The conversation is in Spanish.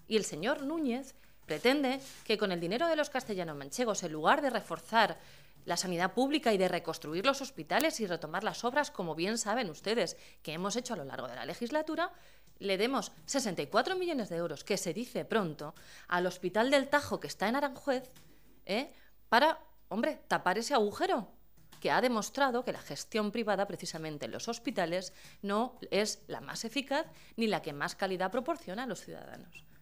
Y el señor Núñez pretende que con el dinero de los castellano-manchegos, en lugar de reforzar la sanidad pública y de reconstruir los hospitales y retomar las obras, como bien saben ustedes, que hemos hecho a lo largo de la legislatura, le demos 64 millones de euros, que se dice pronto, al Hospital del Tajo, que está en Aranjuez, para, hombre, tapar ese agujero que ha demostrado que la gestión privada, precisamente en los hospitales, no es la más eficaz ni la que más calidad proporciona a los ciudadanos.